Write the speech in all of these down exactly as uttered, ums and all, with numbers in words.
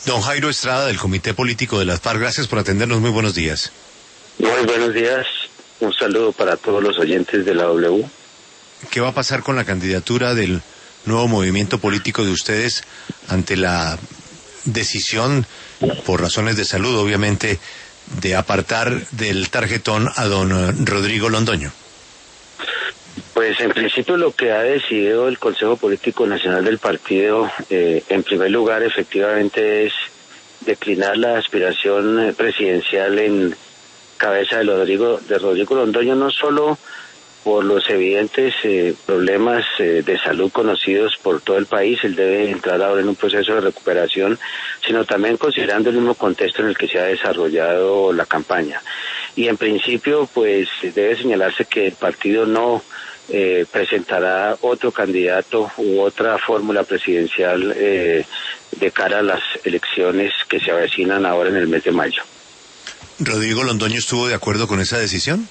Don Jairo Estrada, del Comité Político de las FARC, gracias por atendernos, muy buenos días. Muy buenos días, un saludo para todos los oyentes de la W. ¿Qué va a pasar con la candidatura del nuevo movimiento político de ustedes ante la decisión, por razones de salud obviamente, de apartar del tarjetón a don Rodrigo Londoño? Pues en principio lo que ha decidido el Consejo Político Nacional del partido, eh, en primer lugar efectivamente es declinar la aspiración presidencial en cabeza de Rodrigo, de Rodrigo Londoño, no solo por los evidentes eh, problemas eh, de salud conocidos por todo el país. Él debe entrar ahora en un proceso de recuperación, sino también considerando el mismo contexto en el que se ha desarrollado la campaña. Y en principio pues debe señalarse que el partido no Eh, presentará otro candidato u otra fórmula presidencial eh, de cara a las elecciones que se avecinan ahora en el mes de mayo. ¿Rodrigo Londoño estuvo de acuerdo con esa decisión?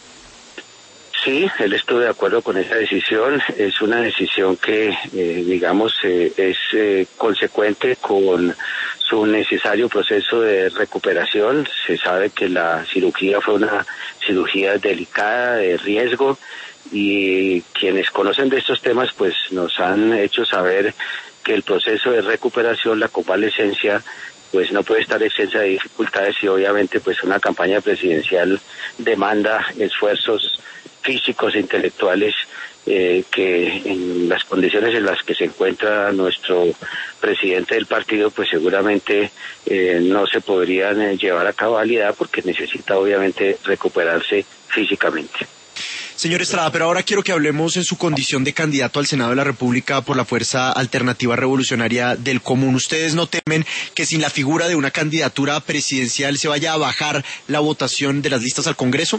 Sí, él estuvo de acuerdo con esa decisión. Es una decisión que, eh, digamos, eh, es eh, consecuente con su necesario proceso de recuperación. Se sabe que la cirugía fue una cirugía delicada, de riesgo, y quienes conocen de estos temas pues nos han hecho saber que el proceso de recuperación, la convalecencia, pues no puede estar exenta de dificultades, y obviamente pues una campaña presidencial demanda esfuerzos físicos e intelectuales eh, que en las condiciones en las que se encuentra nuestro presidente del partido pues seguramente eh, no se podrían eh, llevar a cabalidad, porque necesita obviamente recuperarse físicamente. Señor Estrada, pero ahora quiero que hablemos en su condición de candidato al Senado de la República por la Fuerza Alternativa Revolucionaria del Común. ¿Ustedes no temen que sin la figura de una candidatura presidencial se vaya a bajar la votación de las listas al Congreso?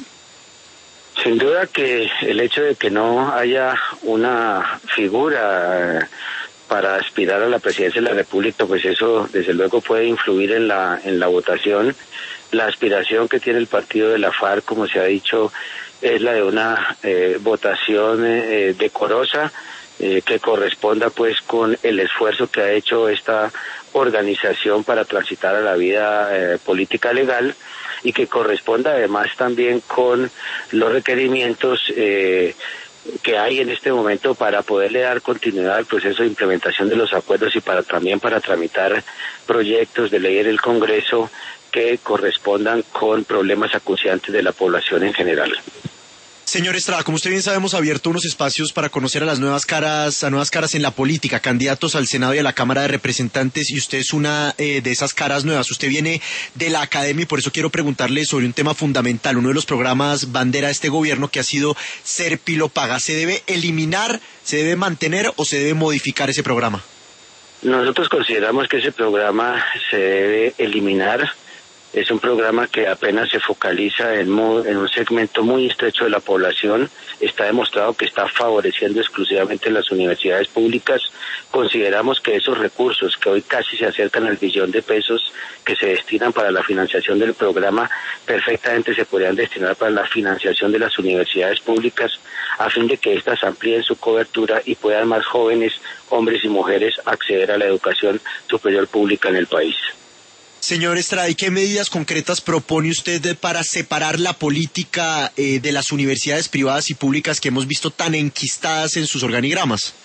Sin duda que el hecho de que no haya una figura para aspirar a la presidencia de la República, pues eso desde luego puede influir en la en la votación. La aspiración que tiene el partido de la FARC, como se ha dicho, es la de una eh, votación eh, decorosa, eh, que corresponda pues con el esfuerzo que ha hecho esta organización para transitar a la vida eh, política legal, y que corresponda además también con los requerimientos eh, que hay en este momento para poderle dar continuidad al proceso de implementación de los acuerdos, y para también para tramitar proyectos de ley en el Congreso que correspondan con problemas acuciantes de la población en general. Señor Estrada, como usted bien sabe, hemos abierto unos espacios para conocer a las nuevas caras, a nuevas caras en la política, candidatos al Senado y a la Cámara de Representantes, y usted es una eh, de esas caras nuevas. Usted viene de la academia y por eso quiero preguntarle sobre un tema fundamental, uno de los programas bandera de este gobierno, que ha sido Ser Pilo Paga. ¿Se debe eliminar, se debe mantener o se debe modificar ese programa? Nosotros consideramos que ese programa se debe eliminar. Es un programa que apenas se focaliza en, muy, en un segmento muy estrecho de la población. Está demostrado que está favoreciendo exclusivamente las universidades públicas. Consideramos que esos recursos, que hoy casi se acercan al billón de pesos que se destinan para la financiación del programa, perfectamente se podrían destinar para la financiación de las universidades públicas, a fin de que éstas amplíen su cobertura y puedan más jóvenes, hombres y mujeres, acceder a la educación superior pública en el país. Señor Estrada, ¿y qué medidas concretas propone usted para separar la política eh, de las universidades privadas y públicas que hemos visto tan enquistadas en sus organigramas?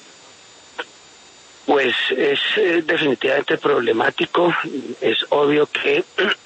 Pues es eh, definitivamente problemático. Es obvio que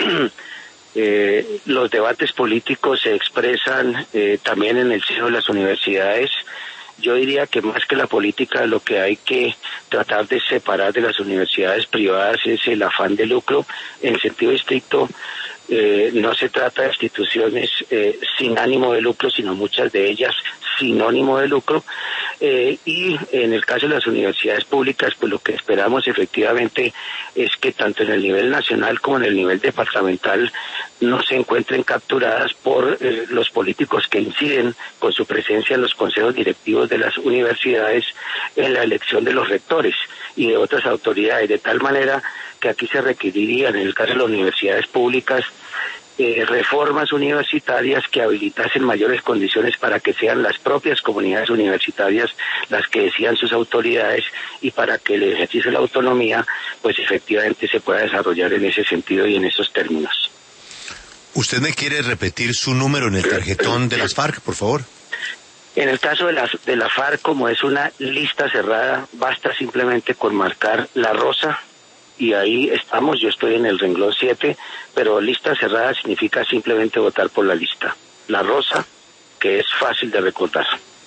eh, los debates políticos se expresan eh, también en el seno de las universidades. Yo diría que más que la política, lo que hay que tratar de separar de las universidades privadas es el afán de lucro. En sentido estricto, eh, no se trata de instituciones eh, sin ánimo de lucro, sino muchas de ellas sinónimo de lucro. Eh, y en el caso de las universidades públicas, pues lo que esperamos efectivamente es que tanto en el nivel nacional como en el nivel departamental no se encuentren capturadas por eh, los políticos que inciden con su presencia en los consejos directivos de las universidades en la elección de los rectores y de otras autoridades, de tal manera que aquí se requeriría, en el caso de las universidades públicas, eh, reformas universitarias que habilitasen mayores condiciones para que sean las propias comunidades universitarias las que decidan sus autoridades y para que el ejercicio de la autonomía pues efectivamente se pueda desarrollar en ese sentido y en esos términos. ¿Usted me quiere repetir su número en el tarjetón de las FARC, por favor? En el caso de la, de la FARC, como es una lista cerrada, basta simplemente con marcar la rosa y ahí estamos. Yo estoy en el renglón siete, pero lista cerrada significa simplemente votar por la lista. La rosa, que es fácil de recordar.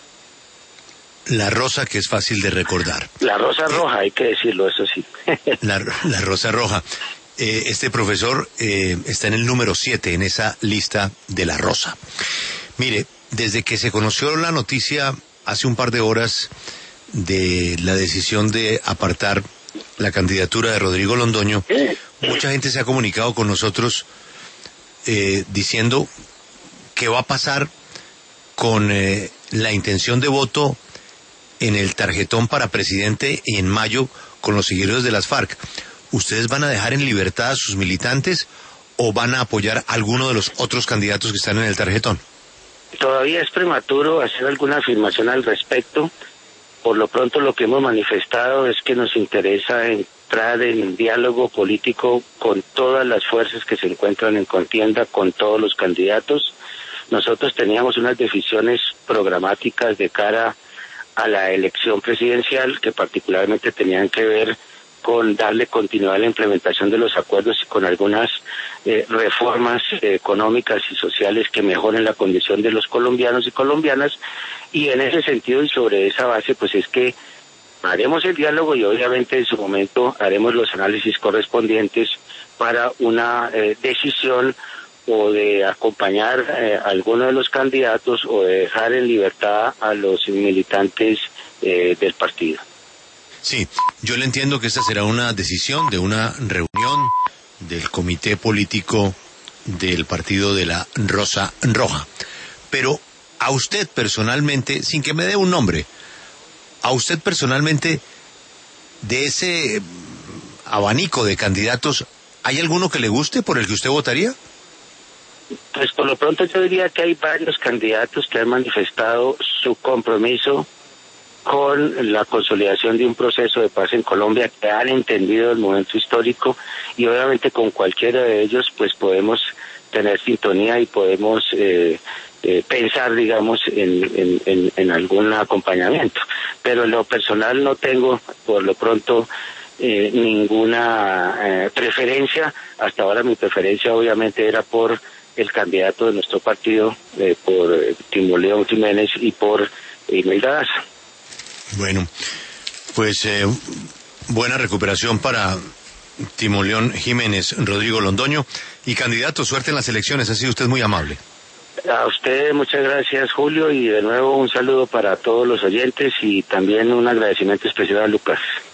La rosa, que es fácil de recordar. La rosa roja, hay que decirlo, eso sí. la, la rosa roja. Eh, este profesor eh, está en el número siete en esa lista de la rosa. Mire, desde que se conoció la noticia hace un par de horas de la decisión de apartar la candidatura de Rodrigo Londoño, mucha gente se ha comunicado con nosotros eh, diciendo qué va a pasar con eh, la intención de voto en el tarjetón para presidente y en mayo con los seguidores de las FARC. ¿Ustedes van a dejar en libertad a sus militantes o van a apoyar a alguno de los otros candidatos que están en el tarjetón? Todavía es prematuro hacer alguna afirmación al respecto. Por lo pronto lo que hemos manifestado es que nos interesa entrar en diálogo político con todas las fuerzas que se encuentran en contienda, con todos los candidatos. Nosotros teníamos unas decisiones programáticas de cara a la elección presidencial que particularmente tenían que ver con darle continuidad a la implementación de los acuerdos y con algunas eh, reformas eh, económicas y sociales que mejoren la condición de los colombianos y colombianas, y en ese sentido y sobre esa base pues es que haremos el diálogo y obviamente en su momento haremos los análisis correspondientes para una eh, decisión o de acompañar eh, a alguno de los candidatos o de dejar en libertad a los militantes eh, del partido. Sí, yo le entiendo que esta será una decisión de una reunión del comité político del partido de la Rosa Roja. Pero a usted personalmente, sin que me dé un nombre, a usted personalmente, de ese abanico de candidatos, ¿hay alguno que le guste por el que usted votaría? Pues por lo pronto yo diría que hay varios candidatos que han manifestado su compromiso con la consolidación de un proceso de paz en Colombia, que han entendido el momento histórico, y obviamente con cualquiera de ellos pues podemos tener sintonía y podemos eh, eh, pensar, digamos, en, en, en, en algún acompañamiento. Pero en lo personal no tengo, por lo pronto, eh, ninguna eh, preferencia. Hasta ahora mi preferencia obviamente era por el candidato de nuestro partido, eh, por eh, Timoleón Jiménez y por Imelda Daza. Bueno, pues eh, buena recuperación para Timoleón Jiménez, Rodrigo Londoño, y candidato, suerte en las elecciones, ha sido usted muy amable. A usted muchas gracias, Julio, y de nuevo un saludo para todos los oyentes y también un agradecimiento especial a Lucas.